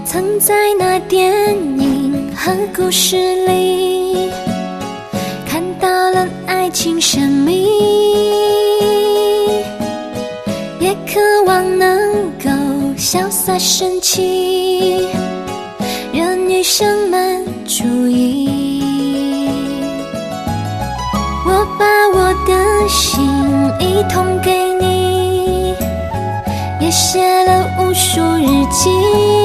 曾在那电影和故事里看到了爱情神秘，也渴望能够潇洒神奇，惹女生们注意。我把我的心一同给你，也写了无数日记。